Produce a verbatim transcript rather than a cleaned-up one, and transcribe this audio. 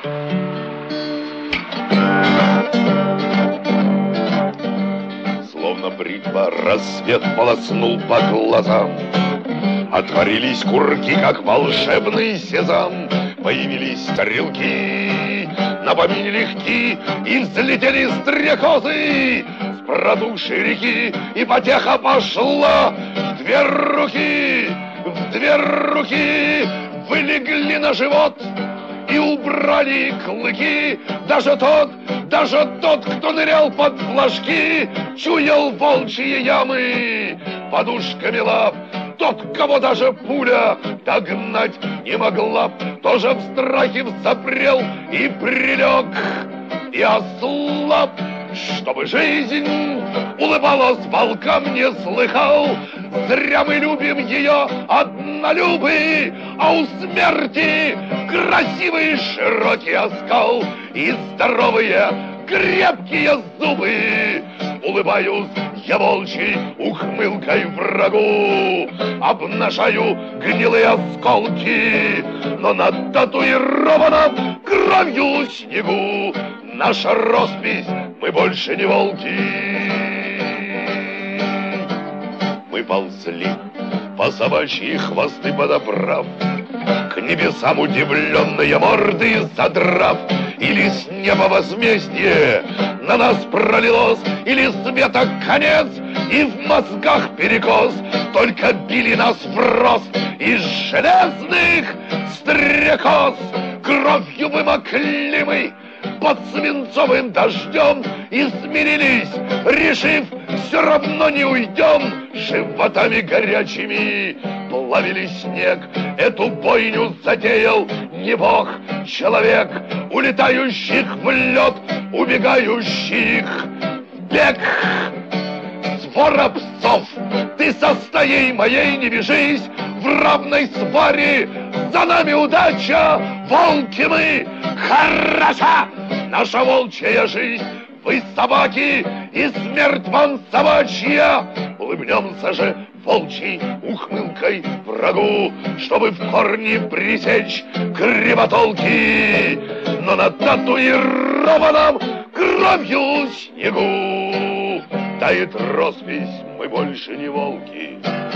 Словно бритва рассвет полоснул по глазам. Отворились курки, как волшебный сезам. Появились стрелки, на помине легки, и взлетели стрекозы с продувшей реки, и потеха пошла в две руки, в две руки вылегли на живот и убрали клыки. Даже тот, даже тот, кто нырял под флажки, чуял волчьи ямы подушками лап. Тот, кого даже пуля догнать не могла, тоже в страхе взапрел и прилег, и ослаб. Чтобы жизнь улыбалась волкам, не слыхал. Зря мы любим ее однолюбы, а у смерти красивый широкий оскал и здоровые крепкие зубы. Улыбаюсь я волчьей ухмылкой врагу, обнажаю гнилые осколки, но на татуированном кровью снегу наша роспись, мы больше не волки. Мы ползли по собачьи хвосты подобрав, к небесам удивленные морды задрав. Или с неба возмездие на нас пролилось, или света конец, и в мозгах перекос. Только били нас в рост из железных стрекоз. Кровью вымокли мы под свинцовым дождем и смирились, решив, все равно не уйдем. Животами горячими плавили снег. Эту бойню затеял не бог, человек, улетающих в лед, убегающих в бег. Свора псов, ты со стаей моей не вяжись, в равной сваре за нами удача. Волки мы, хороша наша волчья жизнь. Вы собаки, и смерть вам собачья. Улыбнемся же волчьей ухмылкой врагу, чтобы в корне пресечь кривотолки. Но на татуированном кровью снегу тает роспись, мы больше не волки.